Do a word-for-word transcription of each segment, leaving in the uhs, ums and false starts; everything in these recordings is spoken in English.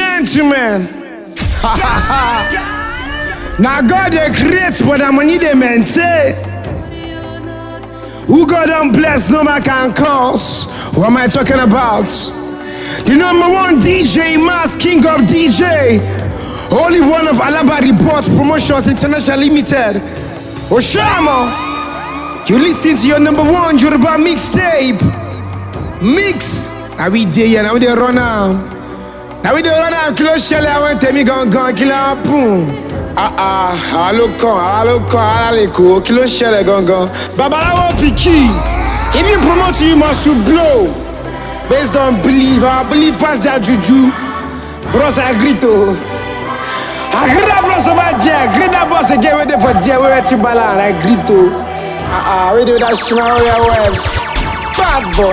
gentlemen. Now God they create, but the money they maintain. Who God don't bless, no man can cause. What am I talking about? The number one D J, Mass King of D J. Only one of Alaba Reports Promotions International Limited. Oshama, you listen to your number one Yoruba mixtape. Mix. Now we there, now we there run out. Now we there run out. Kilo shell, I want to me gon gon kilo boom. Ah ah, aloko, aloko, aleko, kilo shell gon gon. Babalawo Piki. If you promote, you must blow. Based on belief, I believe past that juju. Bros, I agree to. I agree that bros over there. I agree that boss again waiting for there. We were Timbaland. I agree to. Ah ah, we do that smile your wife. Bad boy.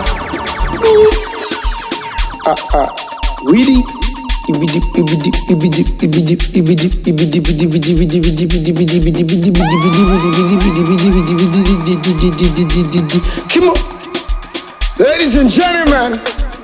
Ah ah, really? Ibidi, ibidi, ibidi, ibidi, ibidi, ibidi, ibidi, ibidi, ibidi, ibidi, ibidi, ibidi, ibidi, ibidi, ibidi. Come on, ladies and gentlemen.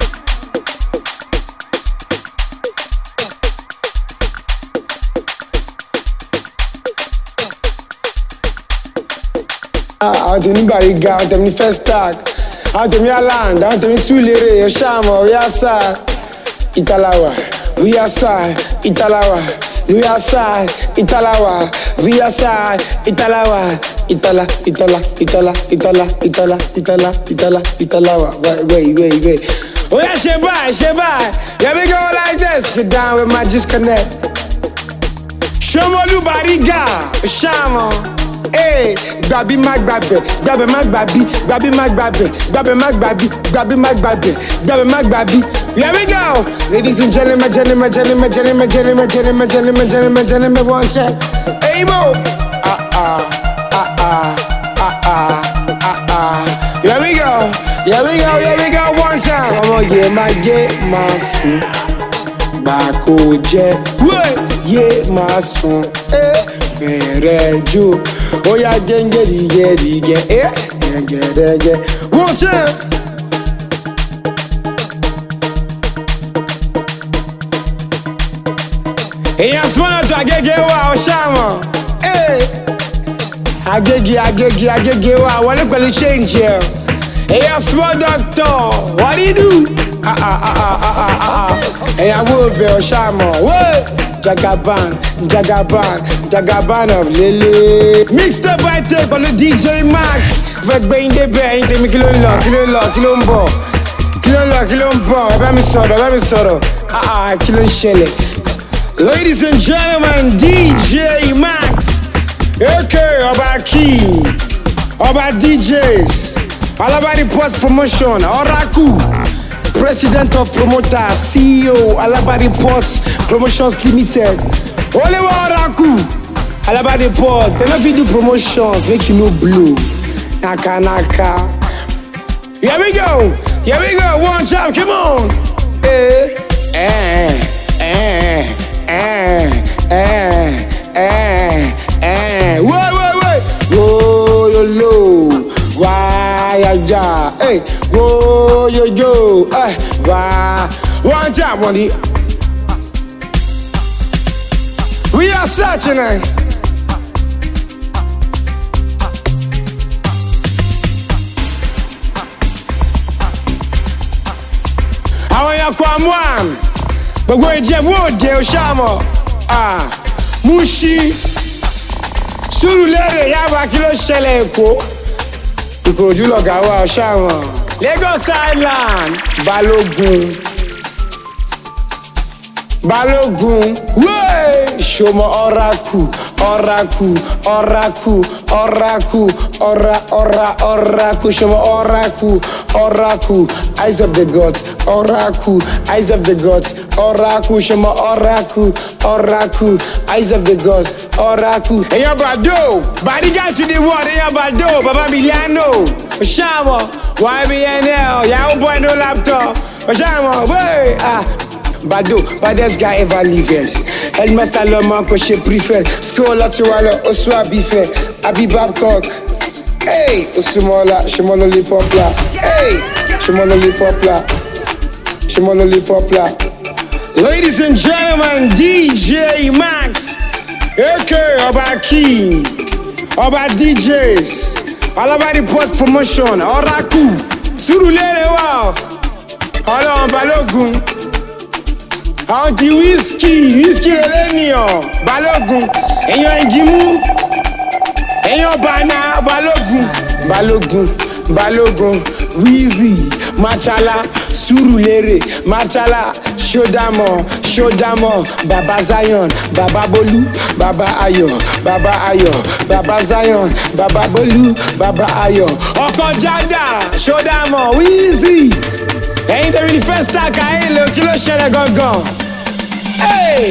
Ah, out anybody got out the first tag. Out of your land, out of Sulere, Oshama, we are side, Italawa, we are side, Italawa, we are side, Italawa, we are side, Italawa, Itala, Itala, Itala, Itala, Itala, Itala, Itala, Italawa. Wait, wait, wait, wait. Oh yeah, Sheba, Sheba. Let me go like this. Get down with my disconnect. Shomolu Bariga, Oshama. Hey, Babi Mag Babi, Babi Mag Babi, Babi Mag Babi, Babi Mag Babi, Babi Mag Babi, Babi Mag Babi. Here we go, ladies and gentlemen, gentlemen, gentlemen, gentlemen, gentlemen, gentlemen, gentlemen, gentlemen, gentlemen, one check. Hey Mo, ah ah ah ah ah ah ah ah. Here we go, here we go, here we go, one time. Oh yeah, my yeah, my son, Bako je, yeah, my son, eh, berejo. Oh yeah, genge dige dige, eh, genge dige. One time. Hey, I swan to agege wa Oshama. Hey, agege agege agege wa. Wale kweli change here. Hey, I swan doctor. What do you do? Ah ah ah ah ah ah ah. Hey, I will be Oshama. What? Jagaban, Jagaban, Jagaban of Lily. Mixed up by tape on the D J Max. Fait ben de ben, de mi kilo lo, kilo lo, kilo mbo. Kilo lo, kilo mbo. Eba mi soro, eba mi soro. Ah ah, kilo shele. Ladies and gentlemen, D J Max. Okay, Oba King. Oba D Js. Alaba Reports Promotion, Oraku. President of Promoter, C E O, Alaba Reports Promotions Limited. Only one Oraku. Alaba Report. They don't do promotions, make you no blue. Naka naka. Here we go. Here we go. One job. Come on. Eh. Eh. Eh. Eh. Eh. Eh. Eh. Wait, wait, wait. Whoa, yo, yo. Why, ya, ya. Hey. Whoa, yo, yo. Eh. Why. One job, one the. We are searching it. Àwọn yẹn kọ́ àmú àm. Gbogbo Ìjẹ̀bú Òde Oṣàmọ̀. Múṣí. Sùúrùlérè Yaba kí ló ṣẹlẹ̀ Èkó. Ìkòròdú lọ̀gá wa Oṣàmọ̀. Lagos Island. Balógun. Balógun. Wéé. Ṣọmọ Oraku. Oraku. Oraku. Oraku. Ora, ora, Oraku. Ṣọmọ Oraku. Oraku. Eyes of the gods. Oraku. Eyes of the gods. Oraku. Ṣọmọ Oraku. Oraku. Eyes of the gods. Oraku. Èyàn Bàdó. Bàdígà to the world. Èyàn Bàdó. Bàbá Miliano. Oṣàmọ̀. Y B N L. Yahoo boy no laptop. Oṣàmọ̀. Wéé. Ah. Bado, baddest guy ever lived. Headmaster Loma, Koshe prefer. School Atiwala, Osua Bife, Abi Babcock. Hey, Osumola, Shimololi Popla. Hey, Shimololi Popla. Shimololi Popla. Ladies and gentlemen, D J Max, aka Oba King, Oba D Js, all about the post promotion, Oraku, Surulere wa, Ọlọ́run Balógun, àwọn ti whisky, whisky Eleniyan, Balógun, èèyàn Ìjìmú, èèyàn Bana, Balógun, Balógun, Balógun, Wheezy, Machala, Surulere, Machala, Shodamo, Shodamo, Baba Zion, Baba Bolu, Baba Ayo, Baba Ayo, Baba Zion, Baba Bolu, Baba Ayo, Oko Jada, Shodamo, Wheezy. Ain't there really first time I ain't look, kilo shele gongon. Hey!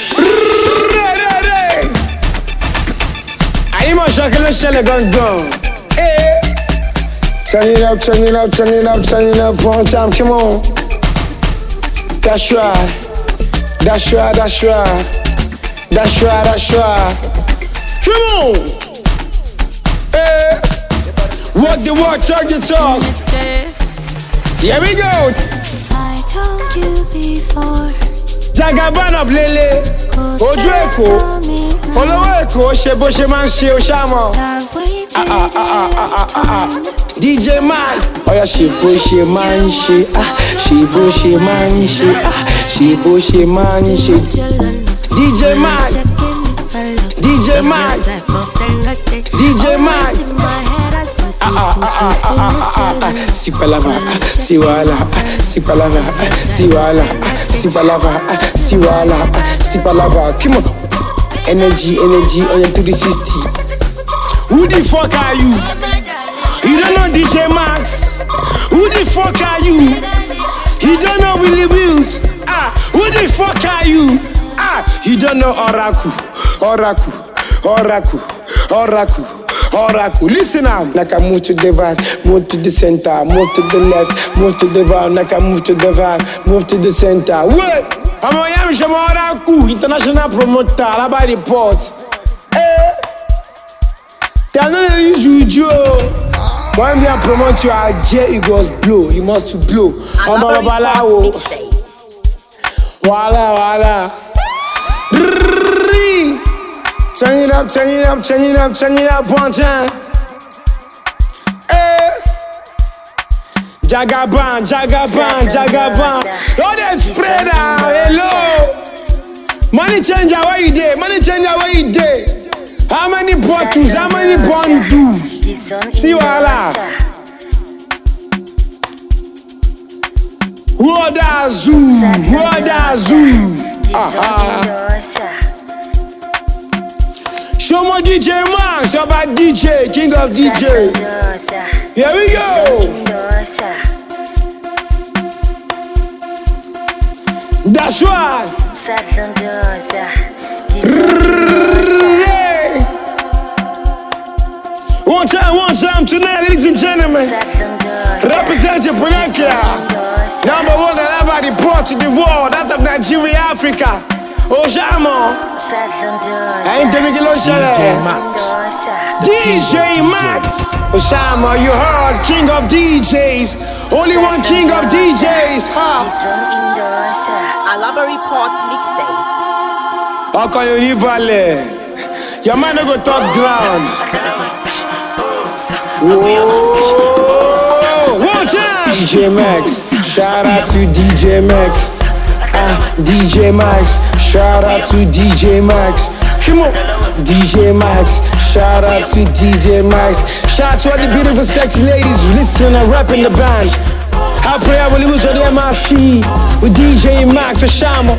I ain't much kilo shele gongon. Hey! Turn it up, turn it up, turn it up, turn it up, one time, come on. That's right, that's right, that's right, that's right, that's right. Come on! Hey! Walk the walk, talk the talk. Here we go! I told you before. Jagaban of Lele, Ojú Èkó, Olówó Èkó, ṣe bó ṣe máa ń ṣe o ṣá mọ̀. Ah ah ah ah ah ah. D J Mike, ọ̀yá ṣe bó ṣe máa ń ṣe, ah ṣe bó ṣe máa ń ṣe, ah ṣe bó ṣe máa ń ṣe. D J Mike, D J Mike, D J Mike. Ah ah ah ah ah ah ah. Si palava, si wala, si palava, si wala, si palava, si wala, si palava. Come on, energy, energy on your three sixty. Who the fuck are you? You don't know D J Max. Who the fuck are you? You don't know Willie Wills. Ah, who the fuck are you? Ah, you don't know Oraku, Oraku, Oraku, Oraku. Oracle, listen up. Like I move to the right, move to the center, move to the left, move to the right. Like I move to the right, move to the center. Wait, I'm a young Shama Oracle, international promoter. How about the port? Eh? There's no use juju. When they promote you, I J, you must blow. You must blow. I'm a babalawo. Wala wala. Turn it up, turn it up, turn it up, turn it up one time. Hey. Jagaban, Jagaban, Jagaban. Oh, they spread out. Hello. Money changer, where you there? Money changer, where you there? How many bottles? How many bundles? See wala. Woda zoo, Woda zoo. Aha. Show more D J Max, about D J, king of D J. Here we go. That's right. One time, one time tonight, ladies and gentlemen. Representing Pinocchio. Number one, about the port to the world, out of Nigeria, Africa. Ojamo, ain't the big D J Max. D J Max. Ojamo, you heard king of D Js. Only one king of D Js. Ha. Alaba Reports mixtape. How can you leave Bale? Your man no go touch ground. Whoa, watch out. D J Max. Shout out to D J Max. Ah, D J Max, shout out to D J Max. Come on, D J Max, shout out to D J Max. Shout out to all the beautiful sexy ladies listening and rapping the band. I pray I will lose on the M R C with D J Max or Shamo.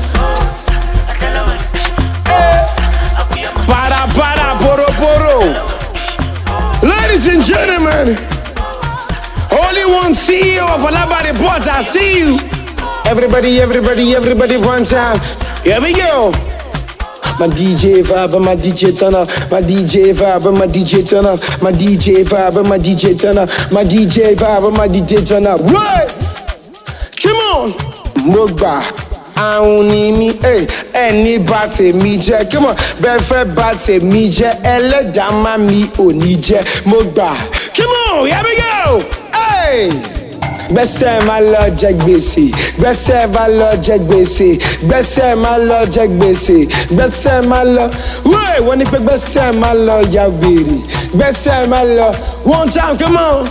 Para para poro poro. Ladies and gentlemen, only one C E O of Alaba Report, I see you. Everybody, everybody, everybody, one time. Here we go. My D J vibe, my D J turn up. My D J vibe, my D J turn up. My D J vibe, my D J turn up. My D J vibe, my D J turn up. What? Come on. Mogba. Àwọn ni mi, ẹni bá tèmi jẹ́. Come on, bẹ́ẹ̀ fẹ́ bá tèmi jẹ́. Ẹlẹ́dàá má mi ò ní jẹ́. Mogba. Come on, here we go. Hey. gbẹ́sẹ̀ máa lọ jẹ gbèsè gbẹ́sẹ̀ máa lọ jẹ gbèsè gbẹ́sẹ̀ máa lọ jẹ gbèsè gbẹ́sẹ̀ máa lọ wéè wọ́n ní pé gbẹ́sẹ̀ máa lọ ya wèrè gbẹ́sẹ̀ máa lọ one time come on.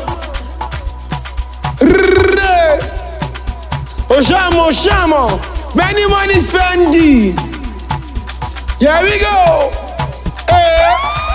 Oshamo Oshamo many money spending here we go. Hey.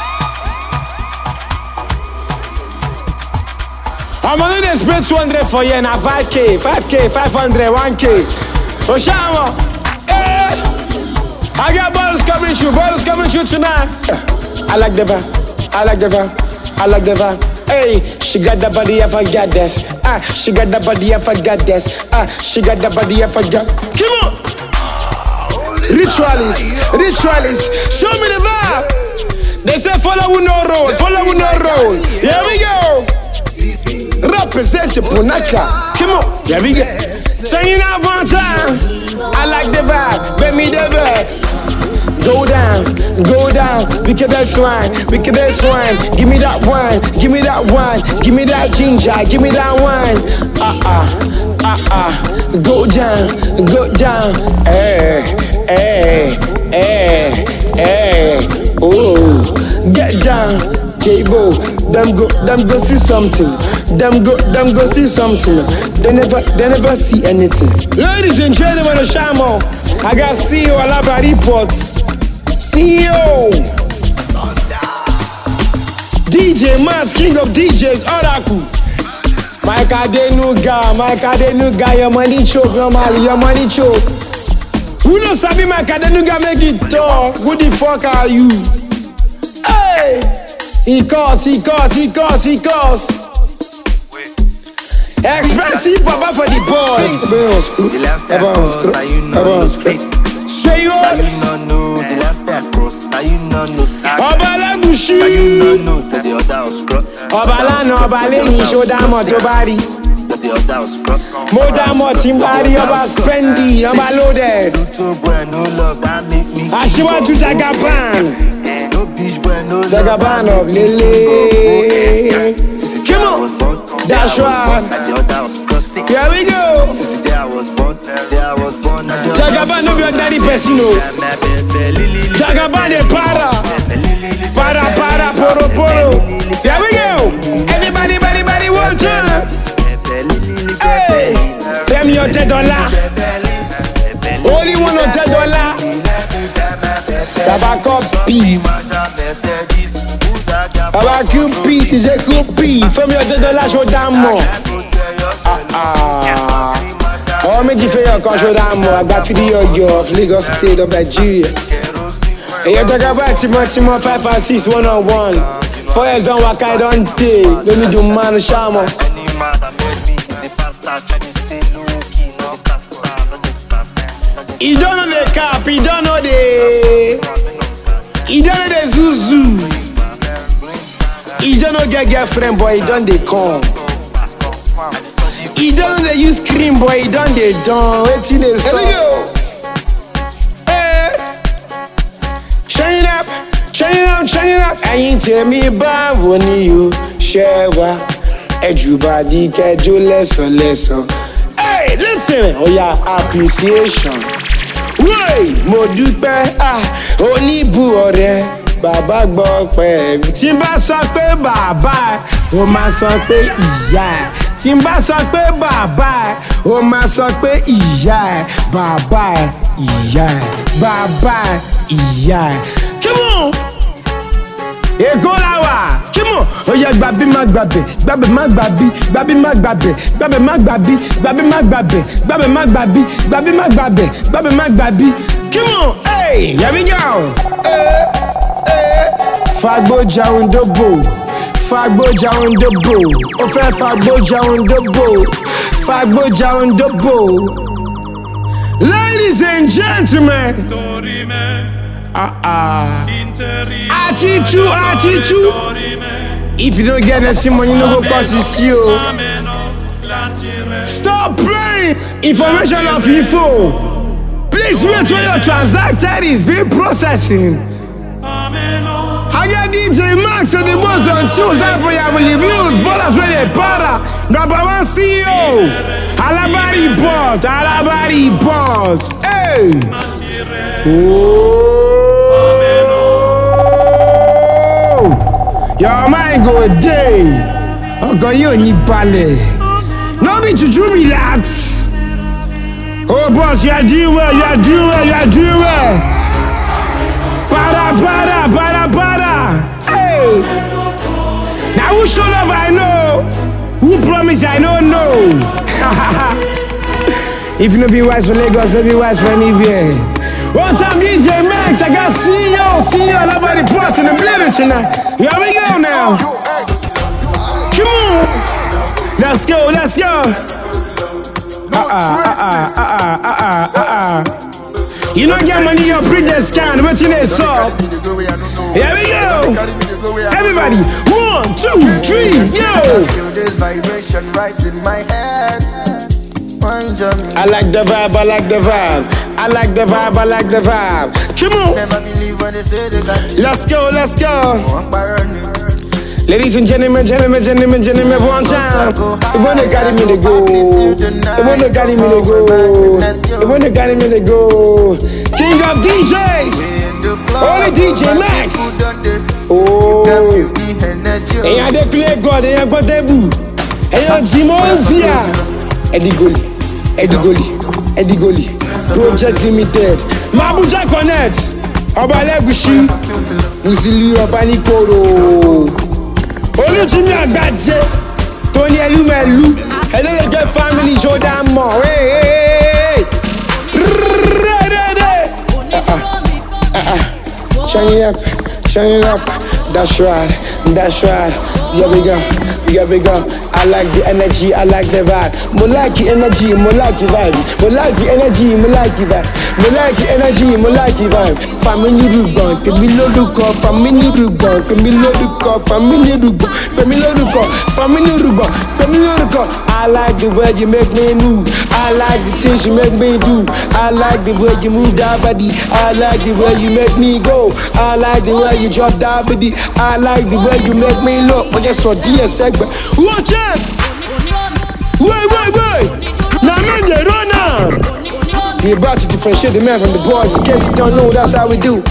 I'm gonna dey spend two hundred for you now. five K, five K, five hundred, one K. Oshamo, hey! I got bottles coming through, bottles coming through tonight. I like the vibe, I like the vibe, I like the vibe. Hey, she got the body of a goddess. Ah, she got the body of a goddess. Ah, she got the body of a god. Come on! Ritualist, ritualist, show me the vibe. They say follow who no roll, follow who no roll. Here we go. Represent the Punaka. Come on, here we go. Singing out one time. I like the vibe, give me the vibe. Go down, go down, we can that swine, we can that swine. Give me that wine, give me that wine, give me that ginger, give me that wine. Ah ah, ah ah, go down, go down. Hey, hey, hey, hey. Oh, get down, J-Bo. Them go, them go see something. Them go, them go see something. They never, they never see anything. Ladies and gentlemen, Oshamo, I got C E O Alaba reports. C E O D J Max, king of D Js, Oracle. Mike Adenuga, Mike Adenuga, your money choke, normally, your money choke. Who knows Sabi Mike Adenuga make it talk? Who the fuck are you? Hey! He costs, he costs, he costs, he costs. Expensive papa for the boys. The lifestyle cost, now you know no fake. Say you Now you know no, the lifestyle cost, now you know no fake. Obala Gushi. Now you know no, that the other was crop. Obala no Obaleni show down to body. That the other was crop. More than more team body, Oba spendy, Oba loaded. No boy, no love, that make me. I she want to Jagaban. No bitch boy, no love. Jagaban of Lily. Come on. That's right. Here we go. Jagaban no be ordinary person, no. Jagaban de para, para, para, poro, poro. Here we go. Everybody, everybody, one time. Hey, Femi on ten dollars. Only one on ten dollars. Tabacco P. Tabacco P, T J Coupi. Femi on ten dollars, show down more. Ah ah. Oh, me different quand je dame moi. Got video of Lagos State of Nigeria. And you talk about Timon Timon five and six one on one. Four years don't work, I don't take. Don't need to man Shamo. He don't know the cap, he don't know the. He don't know the Zuzu. He don't know get girlfriend, boy. He don't they come. He don't know they use cream, boy. He don't they done. Wait in the store. Here we go. Hey, shine up, shine up, shine up. I ain't tell me about when you share what. Everybody can do less or less. Hey, listen. Oh yeah, appreciation. Wey, mo dúpẹ́, ah, oníbu ọ̀rẹ́, bàbá gbọ́ pẹ́. Tí n bá sọ pé bàbá ẹ̀, ó máa sọ pé ìyá ẹ̀. Tí n bá sọ pé bàbá ẹ̀, ó máa sọ pé ìyá ẹ̀. Bàbá ẹ̀, ìyá ẹ̀. Bàbá ẹ̀, ìyá ẹ̀. Come on! Ègó la wà, kí mọ̀? Ó yẹ gbàbí má gbàbẹ̀, gbàbẹ̀ má gbàbí, gbàbí má gbàbẹ̀, gbàbẹ̀ má gbàbí, gbàbí má gbàbẹ̀, gbàbẹ̀ má gbàbí, gbàbí má gbàbẹ̀, gbàbẹ̀ má gbàbí. Kí mọ̀? Hey, here we go. Eh, eh. Fagboja Ondobo, Fagboja Ondobo, ó fẹ́ Fagboja Ondobo, Fagboja Ondobo. Ladies and gentlemen. Ah ah. Attitude, attitude. If you don't get any money, you no go cause it's you. Stop playing information of info. Please wait when your transactor is being processing. I get D J Max on the bus on Tuesday for your reviews, but as when they para. number one C E O, Alabari Port, Alabari Port. Hey! Oh! Your mind go day. Ọkọ yóò ní balẹ̀. No be juju relax. Oh boss, you are doing well, you are doing well, you are doing well. Para, para, para, para. Hey! Now who show love I know? Who promise I don't know? If you no be wise for Lagos, no be wise for anywhere. One time D J Max, I got C E O, C E O, nobody part in the building tonight. Here we go now. Come on. Let's go, let's go. Uh-uh, uh-uh, uh-uh, uh-uh, uh-uh. You don't get money, your previous scan, what's in this up? Here we go. Everybody, one, two, three, yo. I like the vibe, I like the vibe. I like the vibe, I like the vibe. Come on. Let's go, let's go. Ladies and gentlemen, gentlemen, gentlemen, gentlemen, one time. The one that got me to go. The one that got me to go. The one that got me to go. King of D Js. Only D J Max. Oh. Et y'a des clés God, et y'a quoi des bouts. Et y'a Jimon Via. Eddie Goli. Eddie Goli. Eddie Goli. Project Limited. Mabuja Connect. Oba Legushi. Musili Oba Nikoro. Olùtúmí àgbàjẹ Tony Elumelu Elelege family Jordan Mo. Hey, hey, hey. Shine it up, shine it up. That's right, that's right. Here we go, here we go. I like the energy, I like the vibe. Mo like the energy, mo like the vibe. Mo like the energy, mo like the vibe. Mo like the energy, mo like the vibe. Family rúgbọ̀n, tèmi lórúkọ. Family rúgbọ̀n, tèmi lórúkọ. Family rúgbọ̀n, tèmi lórúkọ. Family rúgbọ̀n, tèmi lórúkọ. I like the way you make me move. I like the things you make me do. I like the way you move that body. I like the way you make me go. I like the way you drop that body. I like the way you make me look. But yes, so dear segment. Watch out! Wait, wait, wait! Now, man, they run now. We're about to differentiate the man from the boys. In case you don't know, that's how we do.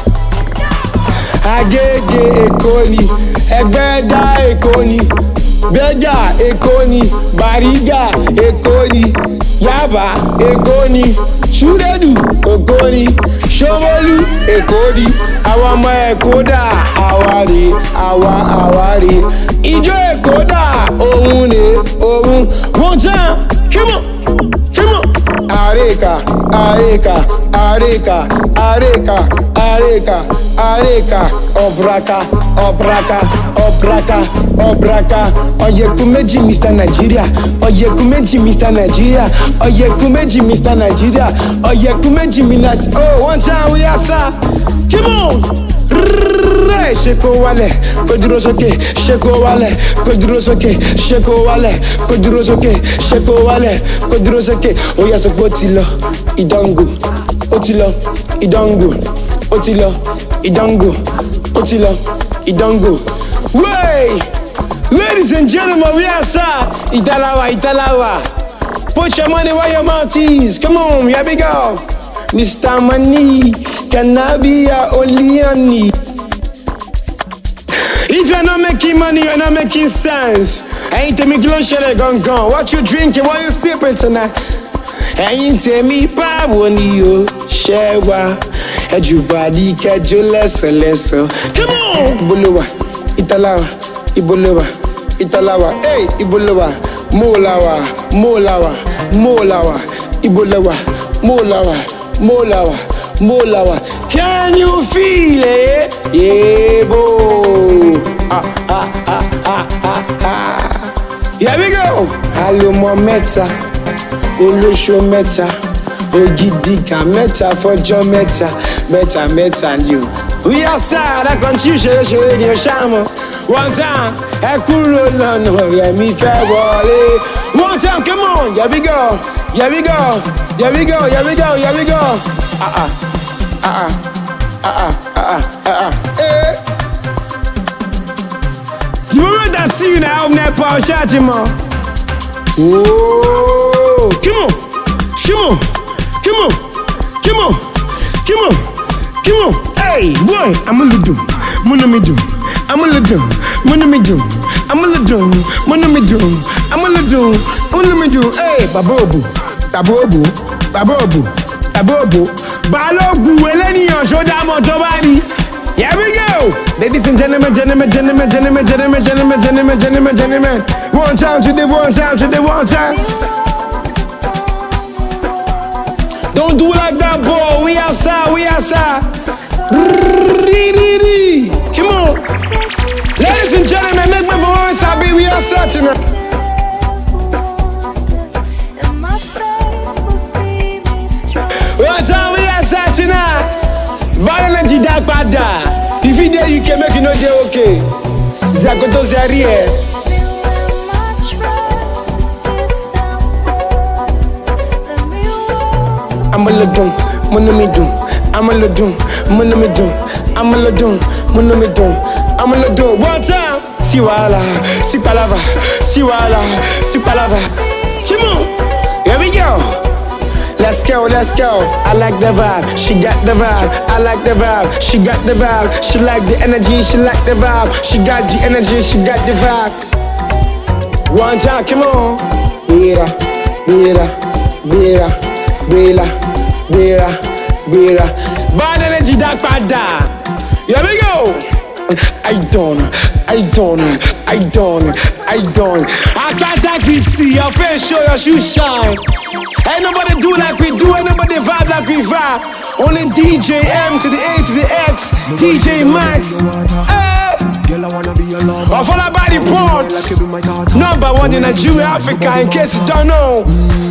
Agege Ekoni, Egbeda Ekoni, Beja Ekoni, Bariga Ekoni, Yaba Ekoni, Shuredu Ekoni, Shomolu Ekoni, Awama Ekoda, Awari, Awa Awari, Ijo Ekoda, Oune, Oun. One time, come on, come on. Areka, Areka, Areka, Areka, Areka, Areka, Obraka, Obraka, Obraka, Obraka, Oyekumeji Mister Nigeria, Oyekumeji Mister Nigeria, Oyekumeji Mister Nigeria, Oyekumeji Minas. Oh, one time we are sir. Come on. Sheko wale, koduro soke, sheko wale, koduro soke, sheko wale, koduro soke, sheko wale, koduro soke. Oya so potilo, idongo, otilo, idongo, otilo, idongo, otilo, idongo. Way, ladies and gentlemen, we are sir. Italawa, Italawa. Put your money where your mouth is. Come on, here we go. Mister Money, can I be your only honey? If you're not making money, you're not making sense. Ain't tell me shele gone gone. What you drinking? What you sipping tonight? Ain't tell me báwo ni o ṣe wá. Everybody kẹjọ lẹ́sọ̀ lẹ́sọ̀. Come on. Ibolowa, Italawa, Ibolowa, Italawa. Hey, Ibolowa, Molawa, Molawa, Molawa, Ibolowa, Molawa, Molawa, Molawa. Can you feel it? Yeah, boy. Ah, ah, ah, ah, ah, ah. Here we go. Alomo mẹ́ta, olóṣó mẹ́ta, ògidìgà mẹ́ta, fọjọ́ mẹ́ta, mẹ́ta mẹ́ta ni o. We are sad, I continue ṣeré ṣeré ní ọ̀ṣàmọ̀. One time, ẹ kúrò lọ́nà Rẹ̀mí fẹ́ wọlé. One time, come on, here we go, here we go, here we go, here we go, here we go. Ah ah, ah ah, ah ah, ah ah, ah. Eh. The moment I see you now, I'm not power shouting, man. Oh, come on, come on, come on, come on, come on, come on. Hey, boy, I'm a little, mono me do, I'm a little, mono me do, I'm a little, mono me do, I'm a little, mono me do. Hey, babobu, babobu, babobu, babobu, balogu, eleni on shoda motobani. Here we go, ladies and gentlemen, gentlemen, gentlemen, gentlemen, gentlemen, gentlemen, gentlemen, gentlemen, gentlemen. One time to the one time to the one time. Don't do like that, boy. We outside, we outside. Come on, ladies and gentlemen, make my voice happy. We outside tonight. One time we outside tonight. Violent dark pada. If you there, you can make it no day okay. Zakoto Zarie. I'm a little, monomidum. I'm a little, monomidum. I'm a little, monomidum. I'm a little. One time. Siwala, sipalava, siwala, sipalava. Come on, here we go. Let's go, let's go. I like the vibe, she got the vibe. I like the vibe, she got the vibe. She like the energy, she like the vibe. She got the energy, she got the vibe. One time, come on. Bira, bira, bira, bira, bira, bira. Bad energy, dark pada. Here we go. I don't, I don't, I don't, I don't. I got that gritty, your face show, your shoes shine. Ain't nobody do like we do, ain't nobody vibe like we vibe. Only D J M to the A to the X, D J Max. Hey. Of all our body parts, number one in Nigeria, Africa, in case you don't know.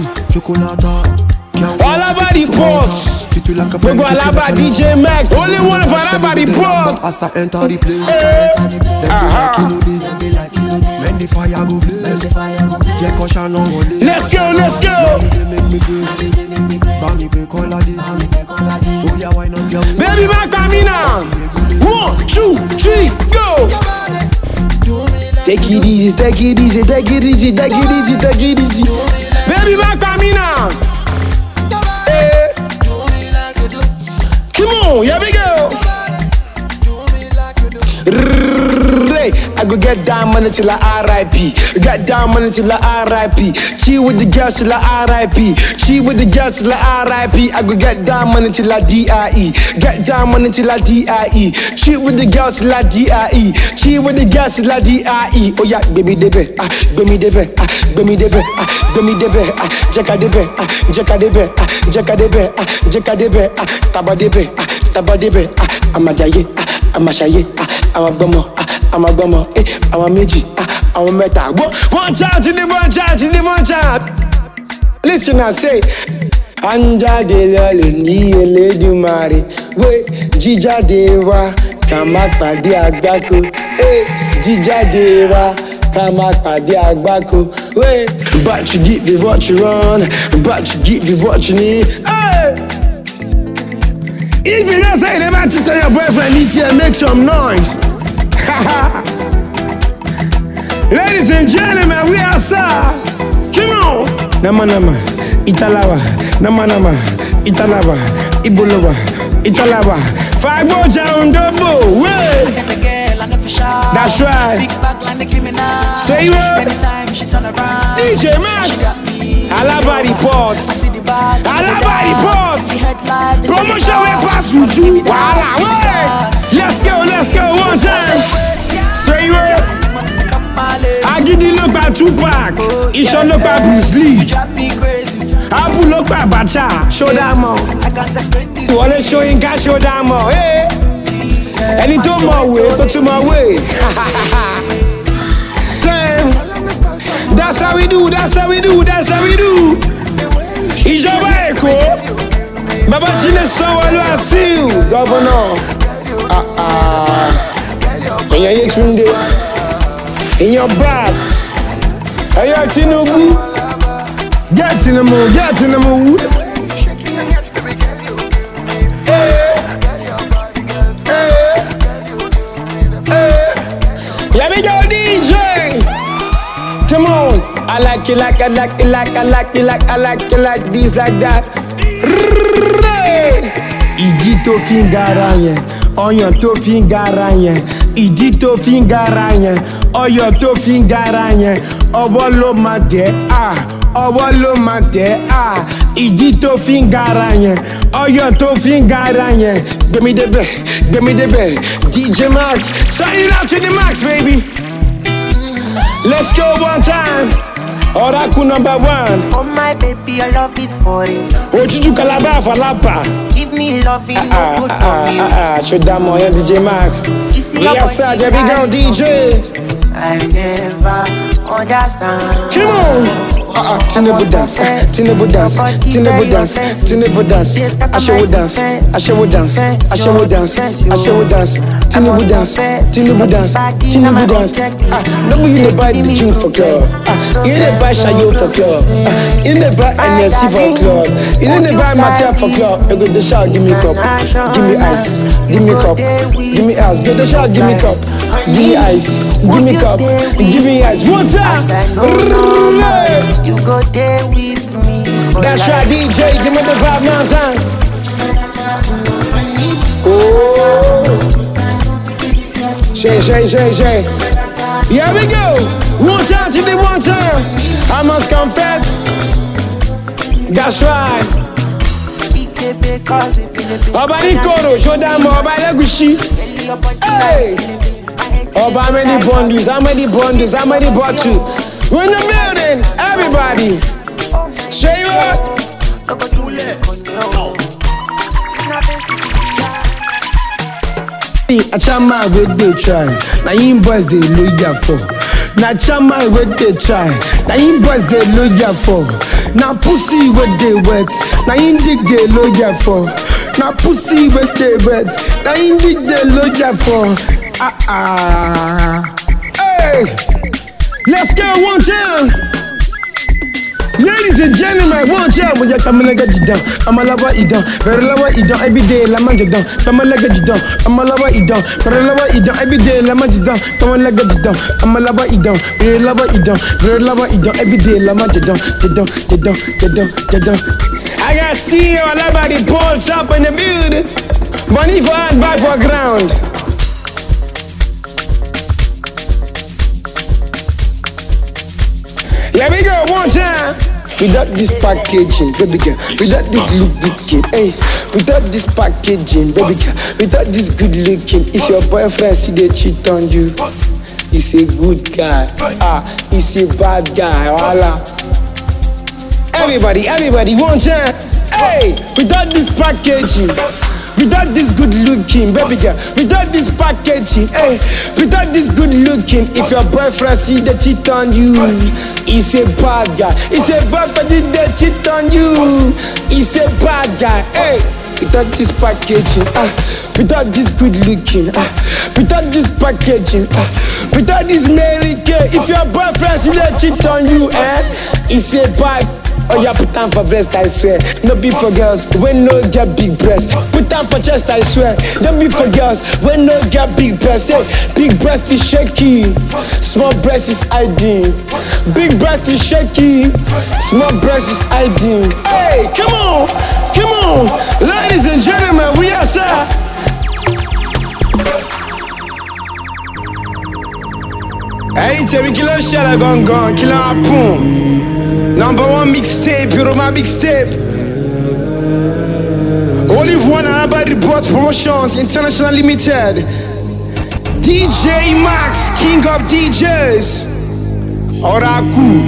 All our body parts. We go all about D J Max. Only one of our body parts. As I enter the place, when the fire go blaze, take caution on one. Let's go, let's go. Baby back on me now. One, two, three, go. Take it easy, take it easy, take it easy, take it easy, take it easy. Baby back on me now. Hey. Come on, here we go. I go get down money till I R I P. Get down money till I R I P. Chill with the girls till I R I P. Chill with the girls till I R I P. I go get down money till I D I E. Get down money till I D I E. Chill with the girls till I D I E. Chill with the girls till I D I E. Oh yeah, baby debe, ah, baby debe, ah, baby debe, ah, baby debe, ah, jaka debe, ah, jaka debe, ah, jaka debe, ah, jaka debe, ah, taba debe, ah, taba debe, ah, amajaye, ah, amashaye, ah, amabomo, ah. I'm a bummer, eh, I'm a midget, I'm a meta. One child to the one child to the one child. Listen, I say, Anja de la Lendi, Lady Mari, we, Jija Deva, Kamak de Agbaku, eh, Jija Deva, Kamak de Agbaku, we, but you give me what you run, but you give me what you need, hey! If you don't say the man to tell your boyfriend this year, make some noise. Ladies and gentlemen, we are outside. Come on. Nama nama, Italawa. Nama nama, Italawa. Ibolowa, Italawa. Five more down double. Way. That's right. Say what? D J Max. Alabari Ports. Alabari Ports. Promotion will pass with you. Let's go, let's go, one time. Say what? I give the look at Tupac. He should look at Bruce Lee. Abu look at Bacha. Show that more. You want to show him cash, show that more. Hey. And he told my way, talk to my way. That's how we do, that's how we do, that's how we do. Ijọba Èkó. Baba Chile Sanwo-Olu, I see you, Governor. Ah ah. Èyàn Yetunde. Èyàn Babs. Èyàn Tinubu. Get in the mood, get in the mood. Hey. Hey. Hey. Let me go, D J. Come on. I like it like I like it like I like it like I like it like this like that. Ìdí tó fi ń gara yẹn, ọyàn tó fi ń gara yẹn. Ìdí tó fi ń gara yẹn, ọyàn tó fi ń gara yẹn. Ọwọ́ ló máa tẹ̀ á, ọwọ́ ló máa tẹ̀ á. Ìdí tó fi ń gara yẹn, ọyàn tó fi ń gara yẹn. Gbẹ̀mí débẹ̀, gbẹ̀mí débẹ̀. D J Max, turn it up to the max, baby. Let's go one time. Oracle number one. Oh my baby, your love is for you. Ojuju Calabar Falapa. Give me loving, no Ah good ah on you. ah ah. Should that more D J Max? You see We your are sad, body, there we go, I D J. I never understand. Come on. Ah ah. Tinubu dance, Tinubu dance, Tinubu dance, Tinubu dance. Ashewo dance, Ashewo dance, Ashewo dance, Ashewo dance. Tinubu dance, Tinubu dance, Tinubu dance. Ah, no you dey buy the gym for club. Ah, you dey buy Shayo for club. Ah, you dey buy N S C for club. You dey buy Matia for club. You go the shout, give me cup, give me ice, give me cup, give me ice. Go the shout, give me cup, give me ice, give me cup, give me ice. One time. You go there with me. That's right, D J. Give me the vibe now, time. Oh, Shay, Shay, Shay, Shay. Here we go. One time to the one time. I must confess. That's right. Oba Nikoro, show them Oba Legushi. Hey. Oba many bundles, how many bundles, how many bottles? We're in the building, everybody. Say what? A chama with they try. Now you boys they look for. Now chama with they try. Now you boys they look for. Now pussy with they wet. Now you dig they look for. Now pussy with they wet. Now you dig they look for. Ah ah. Hey. Let's go one time. Ladies and gentlemen, one time. When you come and get you down, I'm a lover, you down. Very lover, you down. Every day, la man, you down. Come and get you down. I'm a lover, you down. Very lover, you down. Every day, la man, you down. Come and get you down. I'm a lover, you down. Very lover, you down. Very lover, you down. Every day, la man, you down. You down, you down, you down, you down. I got see you all over the pole top in the building. Money for hand, back for ground. Here we go, one time. Without this packaging, baby girl. Without this look looking, hey. Without this packaging, baby girl. Without this good looking. If your boyfriend see they cheat on you, he's a good guy. Ah, he's a bad guy. Voila. Everybody, everybody, one time. Hey, without this packaging. Without this good looking, baby girl. Without this packaging, hey. Without this good looking, if your boyfriend see the cheat on you, he's a bad guy. He's a boyfriend that cheat on you, he's a bad guy, hey. Without this packaging, ah. Without this good looking, ah. Without this packaging, ah. Without this Mary Kay, if your boyfriend see the cheat on you, eh, he's a bad. Oh yeah, put down for breast, I swear. No be for girls, when no get big breast. Put down for chest, I swear. Don't be for girls, when no get big breast. Hey, big breast is shaky, small breast is hiding. Big breast is shaky, small breast is hiding. Hey, come on, come on, ladies and gentlemen, we are sir. Hey, tell me kilo shell gone gone, kilo apun. Number one mixtape, you're my mixtape. Olive One and Abba Reports Promotions International Limited. D J Max, King of D Js. Oracle.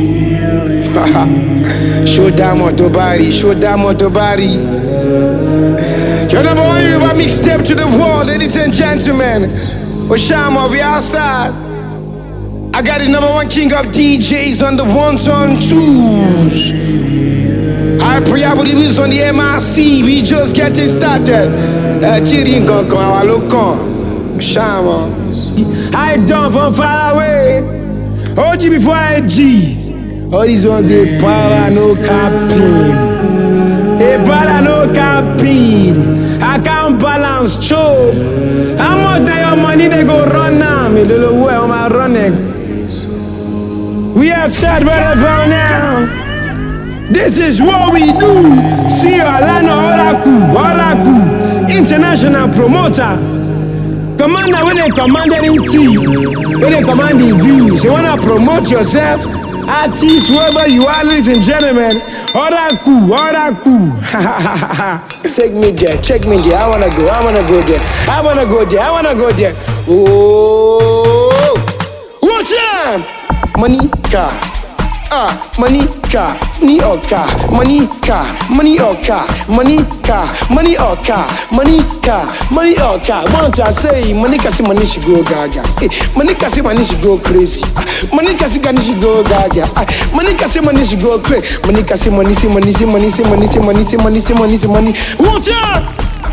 Show them Motobari, show them Motobari. You're number one, you're my mixtape to the world, ladies and gentlemen. Oshama, we outside. I got the number one king of D Js on the ones and twos. I probably was on the M I C. We just getting started. Chiri Gonko, our local. Shama. I done from far away. O G before I G. All these ones they para no capping. They para no capping. I can't balance choke. How much of your money they go run now? Me little way on my running. We are I said right about now. This is what we do. See Alana Oraku, Oraku, international promoter. Commander when they commanded in T, when they command in views. You wanna promote yourself? Artists, wherever you are, ladies and gentlemen. Oraku, Oraku. Check me there, check me there. I wanna go, I wanna go there. I wanna go there, I wanna go there. Oh, watch out! Monica. Ah, money car, money or car, money car, money or car, money car, money or car, money car, money or car. Once I say money can see money should go gaga. Eh, money can see money should go crazy. Ah, money can see money should go gaga. Ah, money can see money should go crazy. Money can see money, see money, see money, see money, see money, see money, see money, see money. Watch out!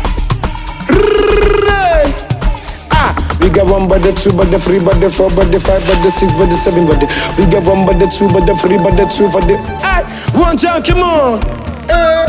We got one but the two, but the three, but the four, but the five, but the six, but the seven, but the we got one but the two, but the three, but the two, but the hey, one time, come on, hey.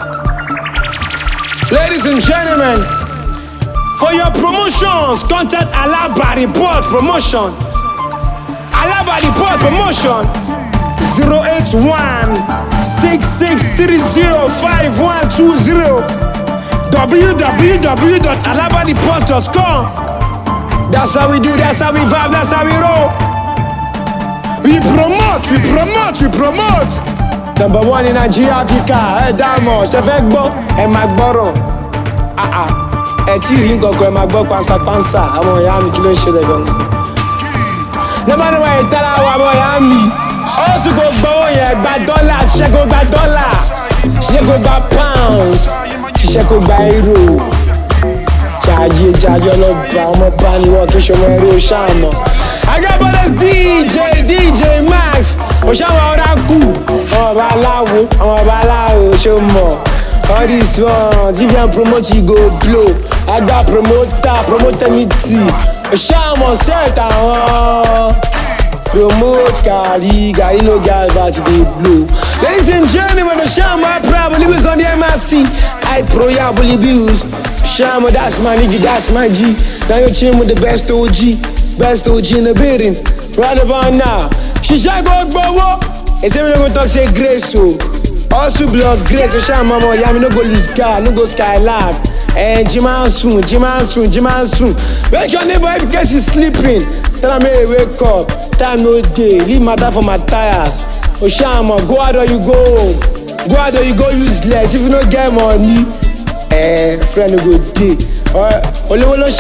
Ladies and gentlemen, for your promotions, contact Alaba Report Promotion. Alaba Report Promotion zero eight one six six three zero five one two zero w w w dot alaba report dot com. That's how we do, that's how we vibe, that's how we roll. We promote, we promote, we promote. Number one in Nigeria, Africa. Hey, Damo, Chefekbo, and Magboro. Ah ah. Hey, Tiri Nkoko, and Magbo, Pansa Pansa. I'm on Yami, Kilo Shelegon. No matter what you tell her, I'm on Yami. Also go go, yeah, by dollar, she go by dollar. She go by pounds. She go by euro. Jaye, Jaye, Oloba, Omo Bani, Wakisho, Mero, Shama. I got brothers D J, D J Max. Oshama Oraku, Omo Balawo, Omo Balawo, Shomo. All these ones, if you promote, you go blow. I got promoter, promoter me tea. Oshama set on. Promote Kali, Kali no gal, but they blow. Ladies and gentlemen, Oshama probably was on the M R C. I probably abuse. Shama, that's my nigga, that's my G. Now you're chilling with the best O G. Best O G in the building. Right about now. She shall go go. And say we don't go talk say grace so. Also blows grace. So Shama, mama, yeah, me no go lose car, no go skylark. And Jiman soon, Jiman soon, Jiman soon. Wake your neighbor because he's sleeping. Tell him hey, wake up. Time no day. Leave matter for my tires. Oh Shama, go out or you go home. Go out or you go useless. If you don't get money. Eh, friend a good day. Ladies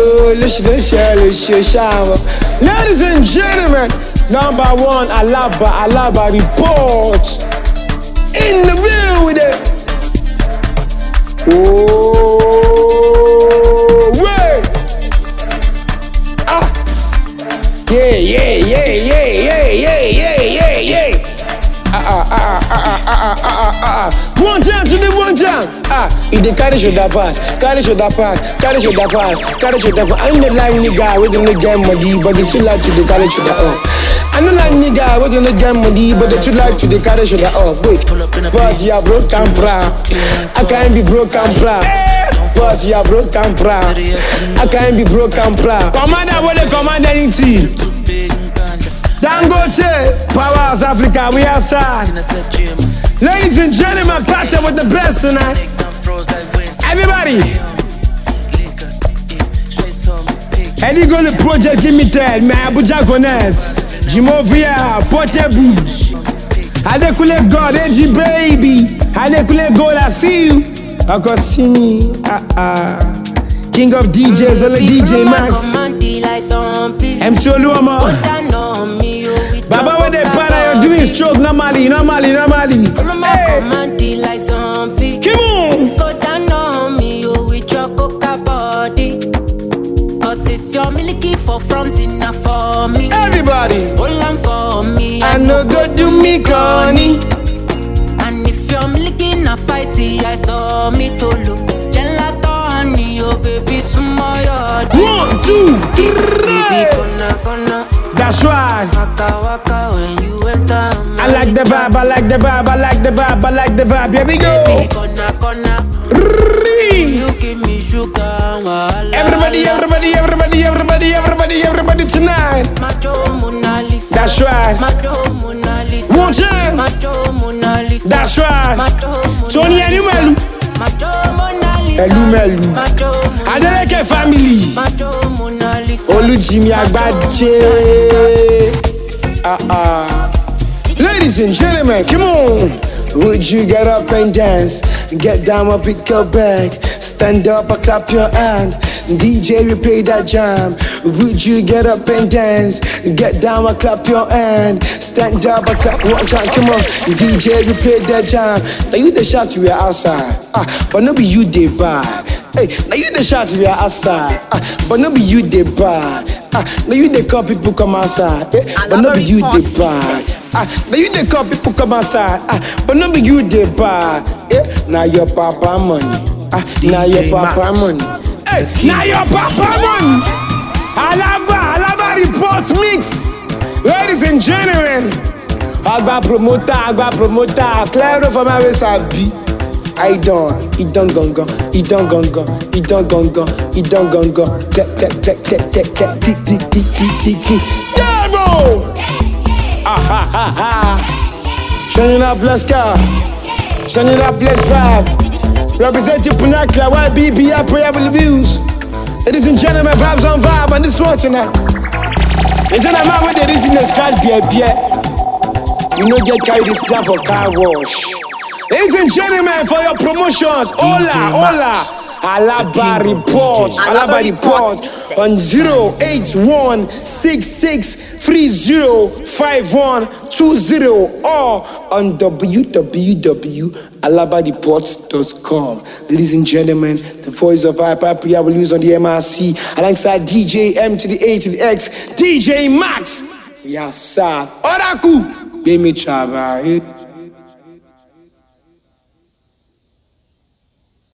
and gentlemen, number one, Alaba, Alaba Report. In the building. Oh, wait. Ah. Yeah, yeah, yeah, yeah, yeah, yeah, yeah, yeah, yeah. Ah, ah, ah, ah, ah, ah, ah, ah, ah. One time to the one time. Ah, if they carry shoulder pad, carry shoulder pad, carry shoulder pad, carry shoulder pad. I'm the line nigga, we gonna get money, but they too like to the carry shoulder up. I'm the line nigga, we gonna get money, but they too like to the carry shoulder up. Wait, but you are broke and proud. I can't be broke and proud. But you are broke and proud. I can't be broke and proud. Commander, what they command anything? Dangote, Powers Africa, we outside. Ladies and gentlemen, partner with the best tonight. Everybody. And you go to Project Limited, man, Abuja Connect, Jimovia, Portable, Adekule God, A G Baby, Adekule God, I see you. I can see me, ah ah. King of D Js, all the D J Max, M C Oluoma. Baba, what they para, you're doing stroke normally, normally, normally. Hey, come on. Go down on me, you with your coca body. Cause this your milky for front enough for me. Everybody, hold on for me. I know go do me corny. And if you're milky na fighty, I saw me to look. Gelato honey, oh baby, smile. One, two, three. That's right. Waka waka when you enter. I like the vibe, I like the vibe, I like the vibe, I like the vibe. Here we go. Kona, kona. You give me sugar. Everybody, everybody, everybody, everybody, everybody, everybody tonight. That's right. That's right. Tony Animelu. Elu Melu. Adeleke family. Olujimi Agbaje. Ah ah. Ladies and gentlemen, come on. Would you get up and dance? Get down and pick your bag. Stand up and clap your hand. D J replay that jam. Would you get up and dance? Get down and clap your hand. Stand up and clap one time. Come on, D J replay that jam. Now you the shots we are outside, ah, but no be you they buy. Hey, now you the shots we are outside, ah, but no be you they buy. Ah, now you they call people come outside, eh, but no be you they buy. Ah, now you they call people come outside, ah, but no be you they buy. Eh, now your papa money, ah, now your papa money. Hey, now your papa money. Alaba, Alaba Report Mix. Ladies and gentlemen, Agba promoter, Agba promoter, Claire from my Sabi. I don't, it don't gong gong, it don't gong gong, it don't gong gong, it don't gong gong. Click, click, click, click, click, click, tick, tick, tick, tick, tick, tick. Yeah, bro. Ah ha ha ha. Shining up, bless car. Shining up, bless vibe. Representing Punakla, Y B B, I pray I will abuse. Ladies and gentlemen, vibes on vibe, and this one tonight. Is it a man with the reason to scratch beer, beer? You know, get carried this down for car wash. Ladies and gentlemen, for your promotions, hola, hola. Alaba Report, Alaba Report on zero eight one six six three zero five one two zero or on w w w dot alaba report dot com. Ladies and gentlemen, the voice of Hyper Priya will use on the M R C alongside D J M to the A to the X, D J Max. Yes, sir. Oraku. Give me chava.